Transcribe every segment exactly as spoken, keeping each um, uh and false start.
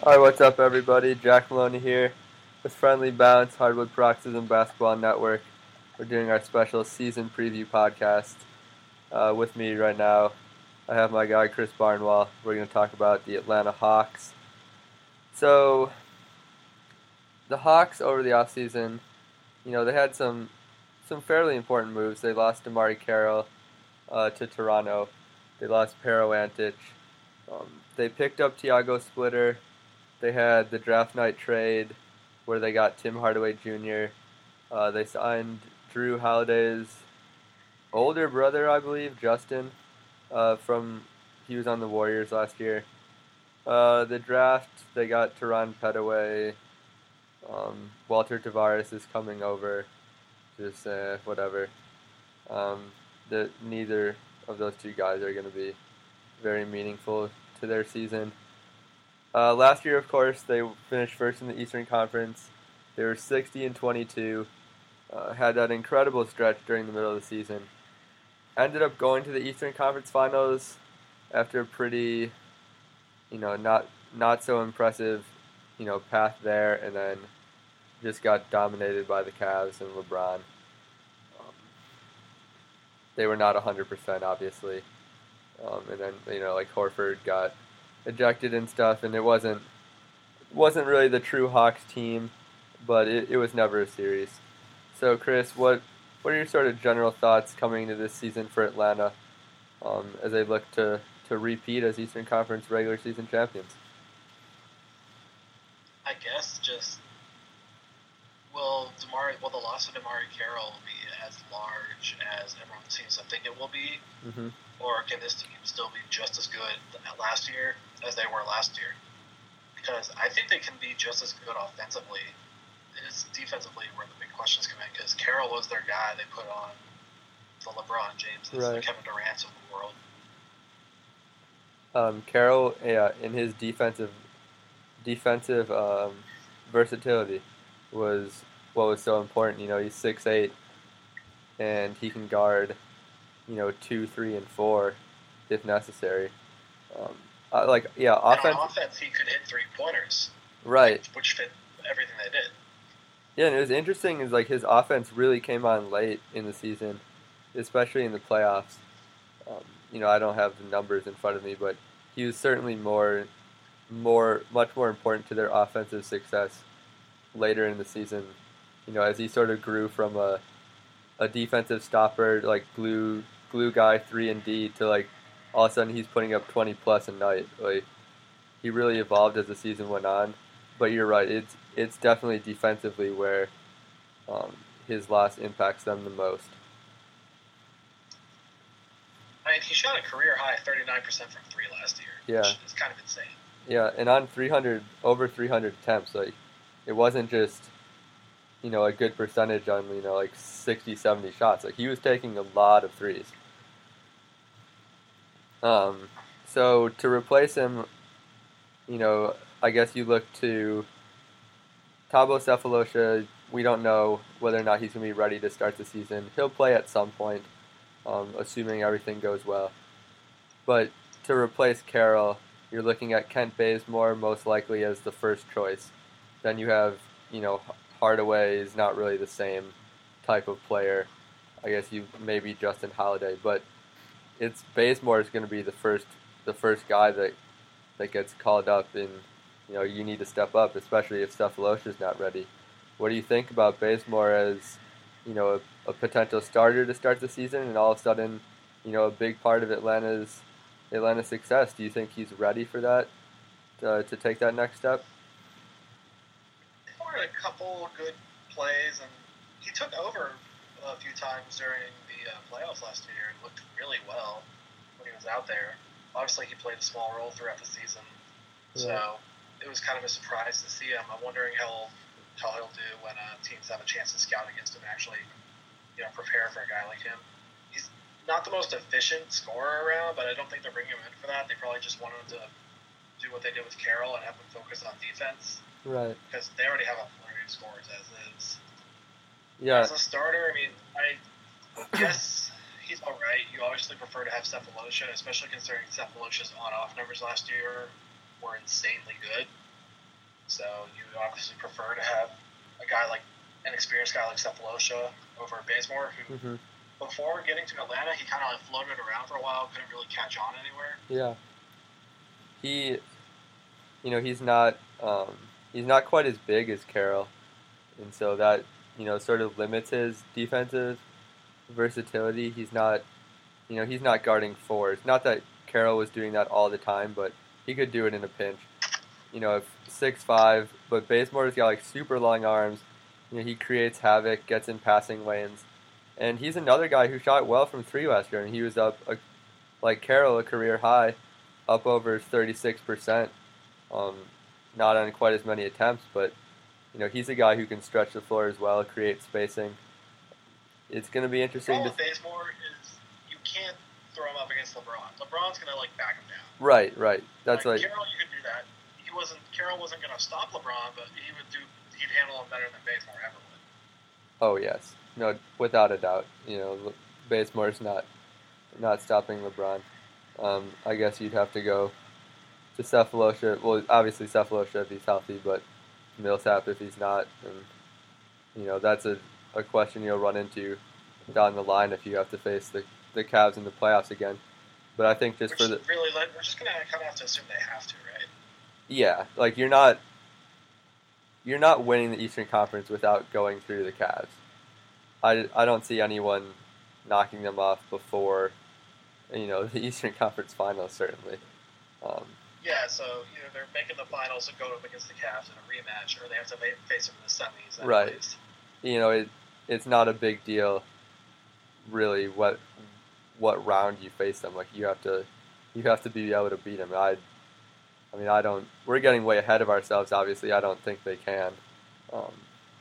Hi, what's up, everybody? Jack Maloney here with Friendly Bounce, Hardwood Paroxysm Basketball Network. We're doing our special season preview podcast. Uh, with me right now, I have my guy Chris Barnwell. We're going to talk about the Atlanta Hawks. So, the Hawks over the offseason, you know, they had some some fairly important moves. They lost DeMarre Carroll uh, to Toronto. They lost Pero Antic. Um, they picked up Tiago Splitter. They had the draft night trade where they got Tim Hardaway Junior Uh, they signed Drew Holiday's older brother, I believe, Justin, uh, from he was on the Warriors last year. Uh, the draft, they got Teron Petaway. Um, Walter Tavares is coming over. Just uh, whatever. Um, the, neither of those two guys are going to be very meaningful to their season. Uh, last year, of course, they finished first in the Eastern Conference. They were sixty and twenty-two. Uh, had that incredible stretch during the middle of the season. Ended up going to the Eastern Conference Finals after a pretty, you know, not not so impressive, you know, path there, and then just got dominated by the Cavs and LeBron. Um, they were not one hundred percent, obviously. Um, and then, you know, like Horford got ejected and stuff, and it wasn't wasn't really the true Hawks team, but it, it was never a series. So, Chris, what what are your sort of general thoughts coming into this season for Atlanta um, as they look to, to repeat as Eastern Conference regular season champions? I guess just will Demar will the loss of DeMarre Carroll be as large as everyone seems to think it will be, Mm-hmm. or can this team still be just as good last year as they were last year? Because I think they can be just as good offensively. It's defensively where the big questions come in, because Carroll was their guy they put on the LeBron James, Right. the Kevin Durant of the world. Um, Carroll, yeah, in his defensive defensive um, versatility was what was so important. You know, he's six eight, and he can guard, you know, two, three, and four if necessary. Um, uh, like, yeah, offense. And on offense, he could hit three pointers, right? Which fit everything they did. Yeah, and it was interesting is like his offense really came on late in the season, especially in the playoffs. Um, you know, I don't have the numbers in front of me, but he was certainly more, more, much more important to their offensive success later in the season. You know, as he sort of grew from a, a defensive stopper, like glue, glue guy three and D, to like all of a sudden he's putting up twenty plus a night. Like he really evolved as the season went on. But you're right, it's it's definitely defensively where um, his loss impacts them the most. I mean, he shot a career high thirty-nine percent from three last year, Yeah. which is kind of insane. Yeah, and on three hundred, over three hundred attempts, like it wasn't just, you know, a good percentage on, you know, like sixty, seventy shots. Like he was taking a lot of threes. Um, so to replace him, you know, I guess you look to Thabo Sefolosha. We don't know whether or not he's going to be ready to start the season. He'll play at some point, um, assuming everything goes well. But to replace Carroll, you're looking at Kent Bazemore most likely as the first choice. Then you have, you know, Hardaway is not really the same type of player. I guess you maybe Justin Holiday, but it's Bazemore is going to be the first the first guy that that gets called up, and you know you need to step up, especially if Sefolosha's not ready. What do you think about Bazemore as, you know, a, a potential starter to start the season, and all of a sudden, you know, a big part of Atlanta's Atlanta's success? Do you think he's ready for that, uh, to take that next step? He scored a couple good plays, and he took over a few times during the uh, playoffs last year and looked really well when he was out there. Obviously, he played a small role throughout the season, so yeah. It was kind of a surprise to see him. I'm wondering how how he'll do when uh, teams have a chance to scout against him and actually, you know, prepare for a guy like him. He's not the most efficient scorer around, but I don't think they're bringing him in for that. They probably just want him to do what they did with Carroll and have him focus on defense. Right. Because they already have a flurry of scores as is. Yeah. As a starter, I mean, I guess he's all right. You obviously prefer to have Sefolosha, especially considering Sefolosha's on-off numbers last year were insanely good. So you obviously prefer to have a guy like an experienced guy like Cephalosha over Bazemore, who Mm-hmm. before getting to Atlanta, he kind of like floated around for a while, couldn't really catch on anywhere. Yeah. He, you know, he's not um, he's not quite as big as Carroll, and so that you know sort of limits his defensive versatility. He's not, you know, he's not guarding fours. Not that Carroll was doing that all the time, but he could do it in a pinch. You know, if six five, but Bazemore's got like super long arms. You know, he creates havoc, gets in passing lanes, and he's another guy who shot well from three last year, and he was up a, like Carroll, a career high, up over thirty-six percent. Um, not on quite as many attempts, but you know, he's a guy who can stretch the floor as well, create spacing. It's going to be The interesting problem to with Bazemore is you can't throw him up against LeBron. LeBron's gonna like back him down. right, right. That's like like Carroll, you could do that. He wasn't Carroll wasn't gonna stop LeBron, but he would do. He'd handle him better than Bazemore ever would. oh yes, no, without a doubt. You know, Bazemore's not not stopping LeBron. Um, I guess you'd have to go to Cephalosha. Well, obviously Cephalosha if he's healthy, but Millsap if he's not, and you know that's a, a question you'll run into down the line if you have to face the the Cavs in the playoffs again. But I think just Which for the really, like, we're just gonna kind of have to assume they have to, right? yeah, like you're not you're not winning the Eastern Conference without going through the Cavs. I, I don't see anyone knocking them off before you know the Eastern Conference Finals certainly. Um, Yeah, so either they're making the finals and go up against the Cavs in a rematch, or they have to ma- face them in the semis. Right. Anyways. you know it it's not a big deal really what what round you face them. Like you have to you have to be able to beat them. I I mean I don't. We're getting way ahead of ourselves. Obviously, I don't think they can. Um,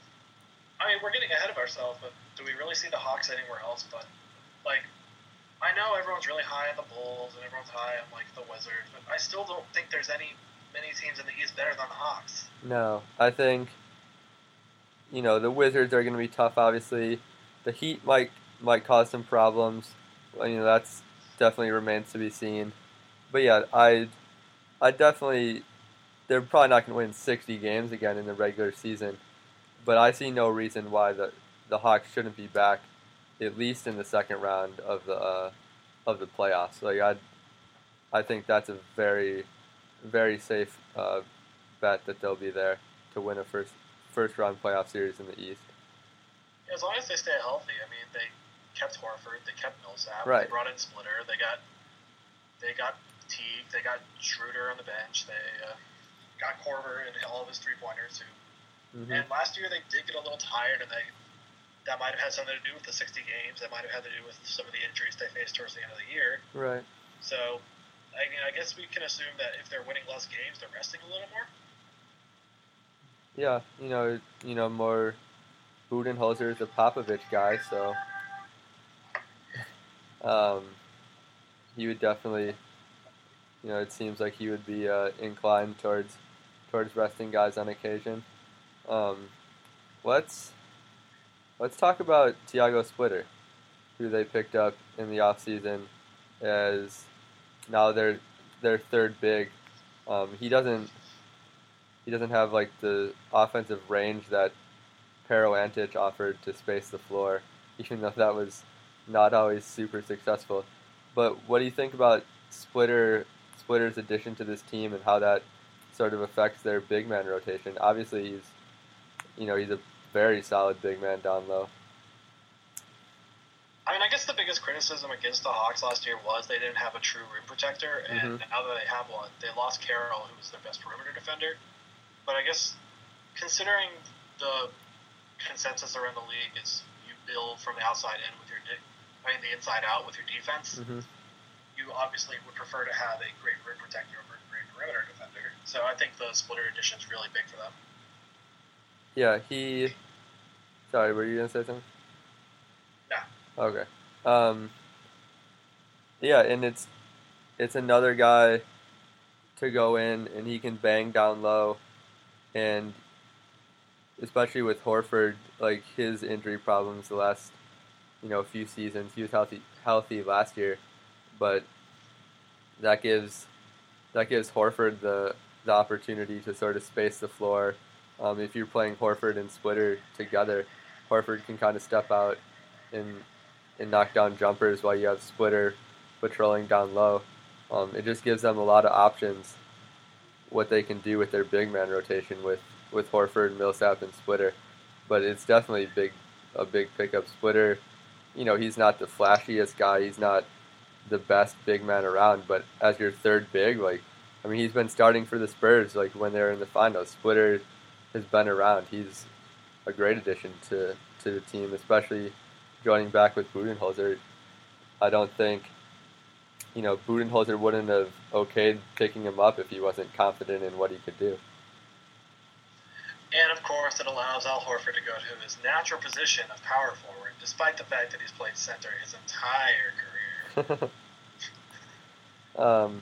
I mean, we're getting ahead of ourselves, but do we really see the Hawks anywhere else? But like, I know everyone's really high on the Bulls and everyone's high on like the Wizards, but I still don't think there's any many teams in the East better than the Hawks. no, I think you know the Wizards are going to be tough. Obviously, the Heat might might cause some problems. Well, you know that's definitely remains to be seen. But yeah, I I definitely they're probably not going to win sixty games again in the regular season. But I see no reason why the the Hawks shouldn't be back at least in the second round of the uh, of the playoffs. Like I I think that's a very very safe uh, bet that they'll be there to win a first first round playoff series in the East. As long as they stay healthy, I mean, they kept Horford, they kept Millsap, Right. they brought in Splitter, they got they got Teague, they got Schroeder on the bench, they uh, got Korver and all of his three pointers. Who Mm-hmm. and last year they did get a little tired, and they that might have had something to do with the sixty games. That might have had to do with some of the injuries they faced towards the end of the year. Right. So, I mean, I guess we can assume that if they're winning less games, they're resting a little more. Yeah, you know, you know more. Budenholzer is a Popovich guy, so um, he would definitely, you know, it seems like he would be uh, inclined towards towards resting guys on occasion. Um, let's let's talk about Tiago Splitter, who they picked up in the offseason as now their their third big. Um, he doesn't he doesn't have like the offensive range that Pero Antic offered to space the floor, even though that was not always super successful. But what do you think about Splitter Splitter's addition to this team and how that sort of affects their big man rotation? Obviously, he's you know he's a very solid big man down low. I mean, I guess the biggest criticism against the Hawks last year was they didn't have a true rim protector, and Mm-hmm. now that they have one, they lost Carroll, who was their best perimeter defender. But I guess considering the consensus around the league is you build from the outside in with your, de- I mean the inside out with your defense. Mm-hmm. You obviously would prefer to have a great rim protector over a great perimeter defender. So I think the Splitter addition is really big for them. Yeah, he. Sorry, were you gonna say something? Nah. Okay. Um. Yeah, and it's it's another guy to go in, and he can bang down low, and especially with Horford, like his injury problems the last, you know, few seasons. He was healthy healthy last year, but that gives that gives Horford the the opportunity to sort of space the floor. Um, if you're playing Horford and Splitter together, Horford can kind of step out and and knock down jumpers while you have Splitter patrolling down low. Um, it just gives them a lot of options what they can do with their big man rotation with, with Horford, Millsap, and Splitter. But it's definitely big a big pickup. Splitter, you know, he's not the flashiest guy. He's not the best big man around. But as your third big, like, I mean, he's been starting for the Spurs like when they were in the finals. Splitter has been around. He's a great addition to, to the team, especially joining back with Budenholzer. I don't think, you know, Budenholzer wouldn't have okayed picking him up if he wasn't confident in what he could do. And, of course, it allows Al Horford to go to his natural position of power forward, despite the fact that he's played center his entire career. um,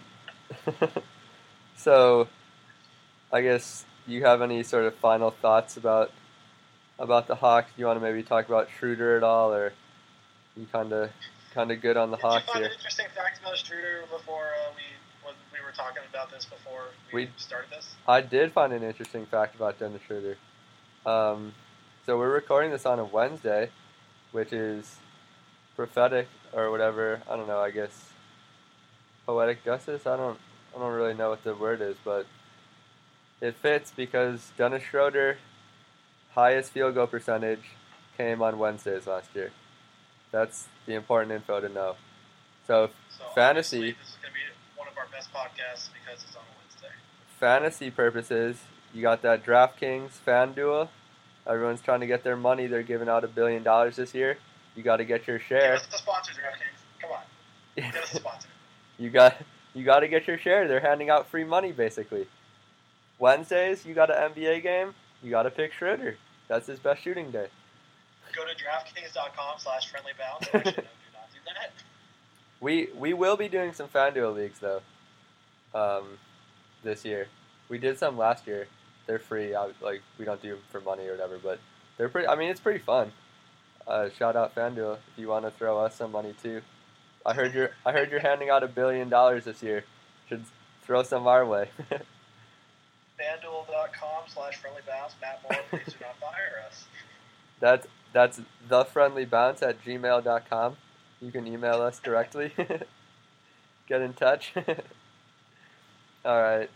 so, I guess you have any sort of final thoughts about about the Hawks? Do you want to maybe talk about Schroeder at all, or you kind of kind of good on the Did Hawks you find here? an interesting fact about Schroeder before uh, we when we were talking about this before we, We- started this? I did find an interesting fact about Dennis Schroeder. Um, so we're recording this on a Wednesday, which is prophetic or whatever. I don't know. I guess poetic justice. I don't. I don't really know what the word is, but it fits because Dennis Schroeder highest field goal percentage came on Wednesdays last year. That's the important info to know. So So fantasy. obviously this is going to be one of our best podcasts because it's on a Wednesday. fantasy purposes, you got that DraftKings FanDuel. Everyone's trying to get their money. They're giving out a billion dollars this year. You got to get your Give share. us the sponsor, DraftKings. Come on, give us a sponsor. you got you got to get your share. They're handing out free money basically. Wednesdays, you got an N B A game. You got to pick Schroeder. That's his best shooting day. Go to DraftKings.com slash friendly bounce. Actually, no, do not do that. We we will be doing some FanDuel leagues though. Um, this year, we did some last year. They're free. I, like we don't do them for money or whatever, but they're pretty. I mean, it's pretty fun. Uh, shout out FanDuel if you want to throw us some money too. I heard you're I heard you're handing out a billion dollars this year. Should throw some our way. FanDuel.com slash friendly bounce. Matt Moore, please do not fire us. That's that's thefriendlybounce at gmail dot com. You can email us directly. Get in touch. All right.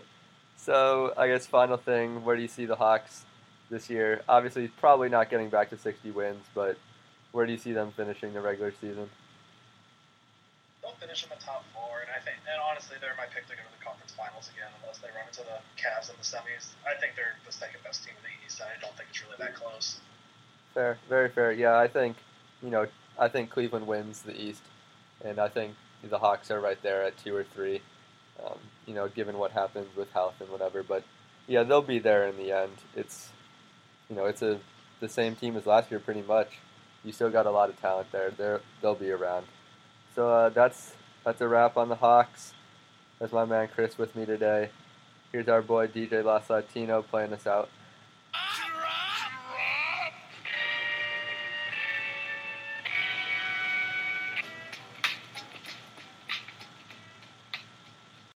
So I guess final thing, where do you see the Hawks this year? Obviously, probably not getting back to sixty wins, but where do you see them finishing the regular season? They'll finish in the top four, and I think, and honestly, they're my pick to go to the conference finals again, unless they run into the Cavs in the semis. I think they're the second best team in the East, and I don't think it's really that close. Fair, very fair. Yeah, I think, you know, I think Cleveland wins the East, and I think the Hawks are right there at two or three. Um, you know, given what happens with health and whatever, but yeah, they'll be there in the end. It's, you know, it's a the same team as last year pretty much. You still got a lot of talent there. They're they'll be around. So uh, that's that's a wrap on the Hawks. That's my man Chris with me today. Here's our boy D J Los Latino playing us out.